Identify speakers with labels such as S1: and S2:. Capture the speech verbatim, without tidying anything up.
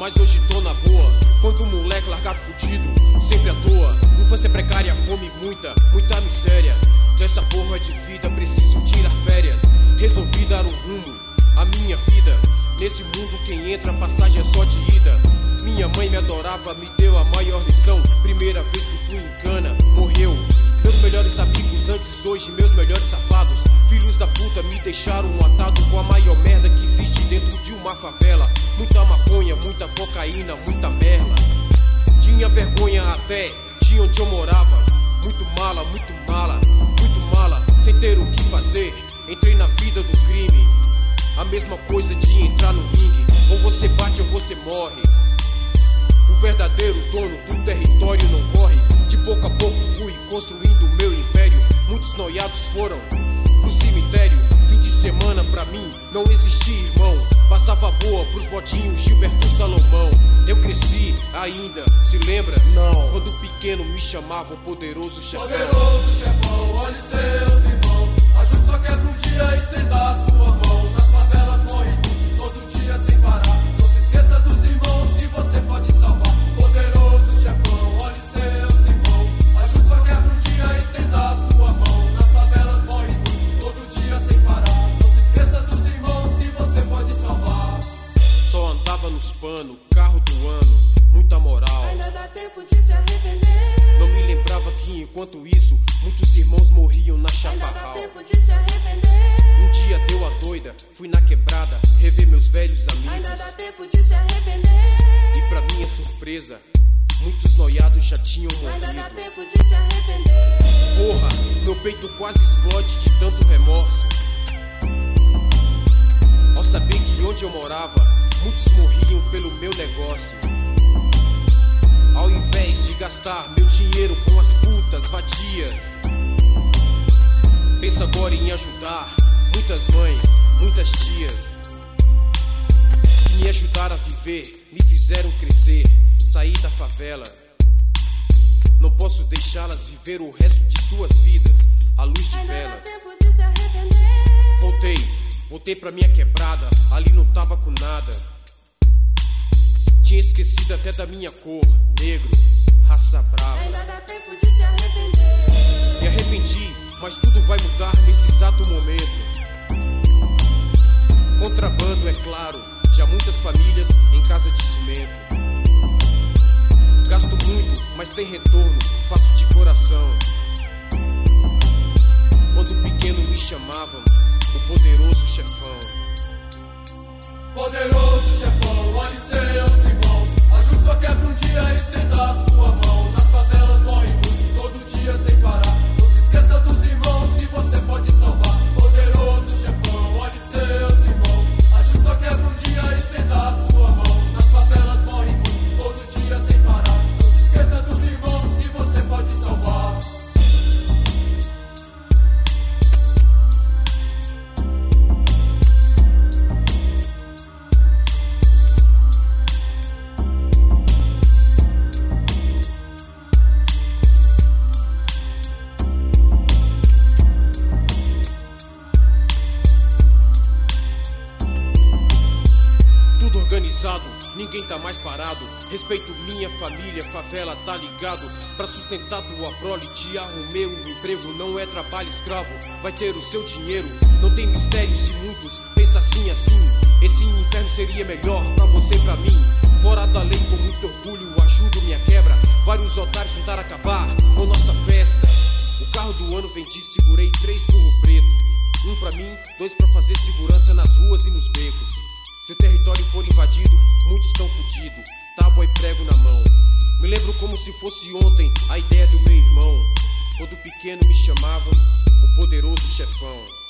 S1: mas hoje tô na boa. Quando um moleque largado fudido, sempre à toa. Infância precária, fome muita, muita miséria. Dessa porra de vida preciso tirar férias. Resolvi dar um rumo à minha vida. Nesse mundo quem entra, passagem é só de ida. Minha mãe me adorava, me deu a maior lição. Primeira vez que fui em cana, morreu. Meus melhores amigos antes, hoje meus melhores safados. Filhos da puta me deixaram um atado com a maior merda que existe dentro de uma favela. Muita maconha, muita cocaína, muita merda. Tinha vergonha até de onde eu morava. Muito mala, muito mala, muito mala. Sem ter o que fazer, entrei na vida do crime. A mesma coisa de entrar no ringue. Ou você bate ou você morre. O verdadeiro dono do território não corre. De pouco a pouco fui construindo meu império. Muitos noiados foram pro cemitério. Fim de semana pra mim não existia irmão. Passava boa pros botinhos Gilberto Salomão. Eu cresci ainda, se lembra?
S2: Não.
S1: Quando pequeno me chamavam poderoso chefão.
S3: Poderoso chefão, olhe seus irmãos. Ajude só quebra um dia, estenda a sua mão. Nas favelas morre muitos, todo dia sem parar. Não se esqueça dos irmãos que você pode salvar. Poderoso chefão, olhe seus irmãos. Ajude só quebra um dia, estenda a sua mão. Nas favelas morre muitos, todo dia sem parar. Não se esqueça dos irmãos que você pode salvar.
S1: Só andava nos panos, carro do ano, muita moral.
S4: Ainda dá tempo de se arrepender.
S1: Não me lembrava que enquanto isso muitos irmãos morriam na
S4: Ainda dá
S1: chaparral.
S4: tempo de se arrepender.
S1: Um dia deu a doida, fui na quebrada rever meus velhos amigos.
S4: Ainda dá tempo de se arrepender.
S1: E pra minha surpresa, muitos noiados já tinham
S4: Ainda dá
S1: morrido.
S4: tempo de se arrepender.
S1: Porra, meu peito quase explode de tanto remorso. Ao saber que onde eu morava, muitos morriam pelo meu negócio. Ao invés de gastar meu dinheiro com as putas vadias, penso agora em ajudar muitas mães, muitas tias que me ajudaram a viver, me fizeram crescer, sair da favela. Não posso deixá-las viver o resto de suas vidas à luz de
S4: Ainda dá
S1: velas.
S4: tempo de se arrepender.
S1: Voltei, voltei pra minha quebrada, ali não tava com nada. Tinha esquecido até da minha cor, negro, raça brava.
S4: Ainda dá tempo de se arrepender.
S1: Me arrependi, mas tudo vai mudar nesse exato momento. Contrabando, é claro, já muitas famílias em casa de cimento. Gasto muito, mas tem retorno, faço de coração. Quando pequeno me chamavam o poderoso chefão.
S3: Poderoso chefão, olhe seus irmãos. Ajude só quebra um dia, estenda a sua mão. Nas favelas morre muitos, todo dia sem parar. Não se esqueça dos irmãos que você pode salvar. Poderoso chefão, olhe seus irmãos. Ajude só quebra um dia, estenda a sua mão. Nas favelas morre muitos, todo dia sem parar. Não se esqueça dos irmãos que você pode salvar.
S1: Organizado, ninguém tá mais parado. Respeito minha família, favela tá ligado. Pra sustentar tua prole, te arrumei um emprego. Não é trabalho escravo, vai ter o seu dinheiro. Não tem mistério se muitos pensam assim, assim. Esse inferno seria melhor pra você e pra mim. Fora da lei, com muito orgulho, ajudo minha quebra. Vários otários tentaram acabar com nossa festa. O carro do ano vendi, segurei três burro preto. Um pra mim, dois pra fazer segurança nas ruas e nos becos. Se o território for invadido, muitos estão fudidos. Tábua e prego na mão. Me lembro como se fosse ontem a ideia do meu irmão. Quando pequeno me chamavam o poderoso chefão.